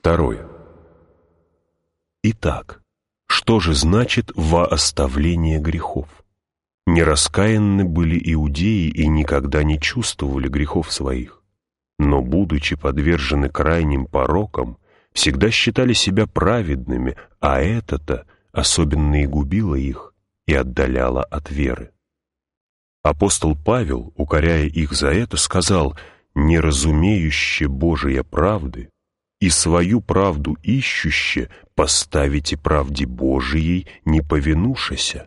2. Итак, что же значит «вооставление грехов»? Нераскаянны были иудеи и никогда не чувствовали грехов своих, но, будучи подвержены крайним порокам, всегда считали себя праведными, а это-то особенно и губило их и отдаляло от веры. Апостол Павел, укоряя их за это, сказал: «Не разумеюще Божия правды и свою правду ищуще поставите правде Божией, не повинушася».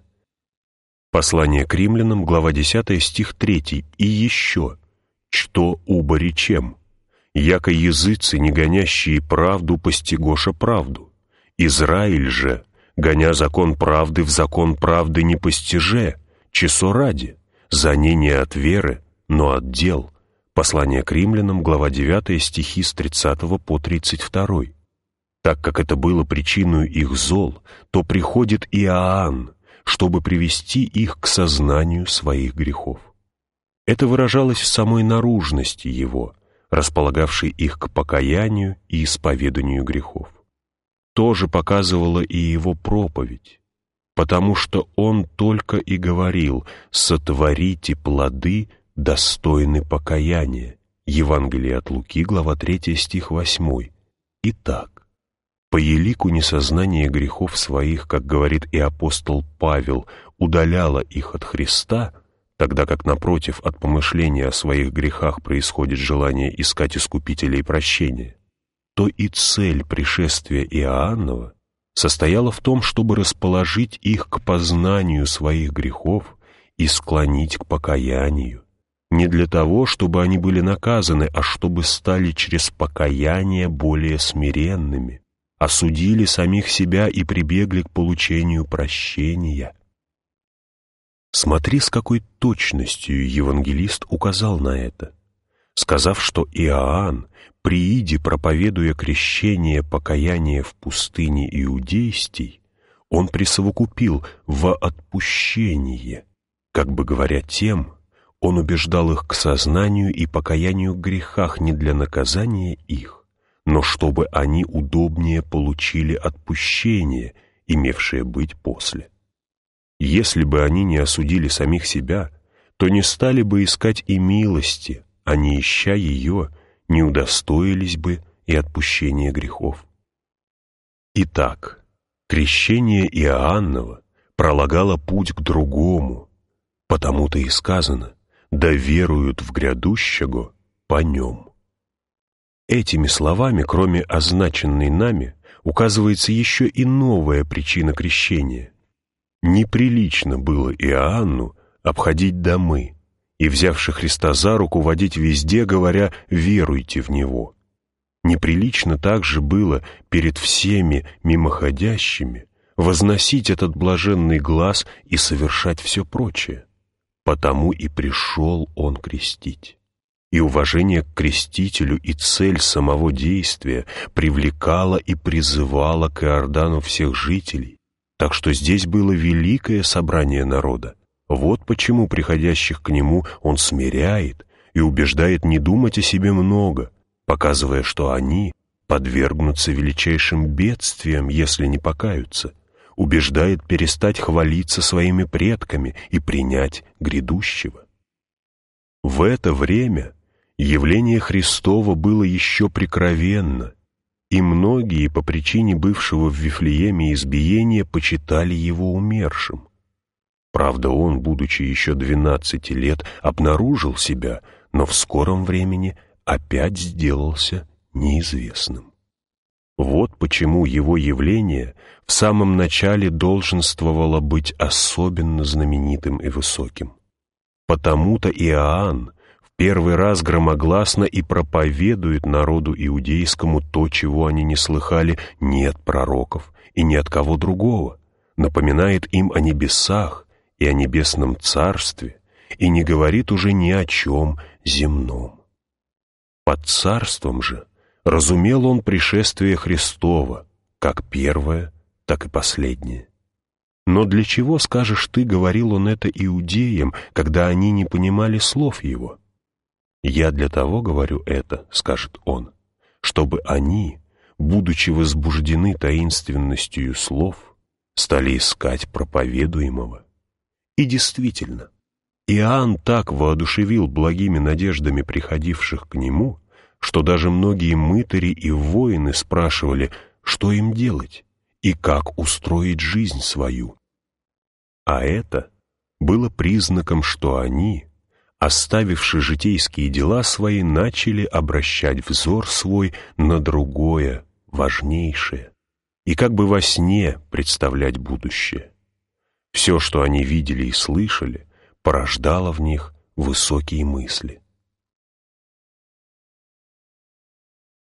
Послание к римлянам, глава 10, стих 3. «И еще, что убо речем, яко языцы, не гонящие правду, постигоша правду. Израиль же, гоня закон правды, в закон правды не постиже, чесо ради, за ней не от веры, но от дел». Послание к римлянам, глава 9, стихи с 30 по 32. Так как это было причиной их зол, то приходит Иоанн, чтобы привести их к сознанию своих грехов. Это выражалось в самой наружности его, располагавшей их к покаянию и исповеданию грехов. То же показывала и его проповедь, потому что он только и говорил: «Сотворите плоды, достойны покаяния». Евангелие от Луки, глава 3, стих 8. Итак, по елику несознание грехов своих, как говорит и апостол Павел, удаляло их от Христа, тогда как, напротив, от помышления о своих грехах происходит желание искать искупителя и прощения, то и цель пришествия Иоаннова состояла в том, чтобы расположить их к познанию своих грехов и склонить к покаянию, не для того, чтобы они были наказаны, а чтобы стали через покаяние более смиренными, осудили самих себя и прибегли к получению прощения. Смотри, с какой точностью евангелист указал на это, сказав, что Иоанн, прииди, проповедуя крещение покаяния в пустыне иудейстей, он присовокупил во отпущение, как бы говоря тем, он убеждал их к сознанию и покаянию в грехах не для наказания их, но чтобы они удобнее получили отпущение, имевшее быть после. Если бы они не осудили самих себя, то не стали бы искать и милости, а не ища ее, не удостоились бы и отпущения грехов. Итак, крещение Иоаннова пролагало путь к другому, потому-то и сказано: «Да веруют в грядущего по нем». Этими словами, кроме означенной нами, указывается еще и новая причина крещения. Неприлично было Иоанну обходить домы и, взявши Христа за руку, водить везде, говоря: «Веруйте в Него». Неприлично также было перед всеми мимоходящими возносить этот блаженный глас и совершать все прочее. Потому и пришел Он крестить. И уважение к крестителю и цель самого действия привлекала и призывала к Иордану всех жителей, так что здесь было великое собрание народа. Вот почему приходящих к нему он смиряет и убеждает не думать о себе много, показывая, что они подвергнутся величайшим бедствиям, если не покаются, убеждает перестать хвалиться своими предками и принять грядущего. В это время явление Христово было еще прикровенно, и многие по причине бывшего в Вифлееме избиения почитали его умершим. Правда, он, будучи еще 12 лет, обнаружил себя, но в скором времени опять сделался неизвестным. Вот почему его явление в самом начале долженствовало быть особенно знаменитым и высоким. Потому-то Иоанн первый раз громогласно и проповедует народу иудейскому то, чего они не слыхали ни от пророков и ни от кого другого, напоминает им о небесах и о небесном царстве и не говорит уже ни о чем земном. Под царством же разумел он пришествие Христова, как первое, так и последнее. Но для чего, скажешь ты, говорил он это иудеям, когда они не понимали слов его? «Я для того говорю это, — скажет он, — чтобы они, будучи возбуждены таинственностью слов, стали искать проповедуемого. И действительно, Иоанн так воодушевил благими надеждами приходивших к нему, что даже многие мытари и воины спрашивали, что им делать и как устроить жизнь свою. А это было признаком, что они, оставивши житейские дела свои, начали обращать взор свой на другое, важнейшее, и как бы во сне представлять будущее. Все, что они видели и слышали, порождало в них высокие мысли.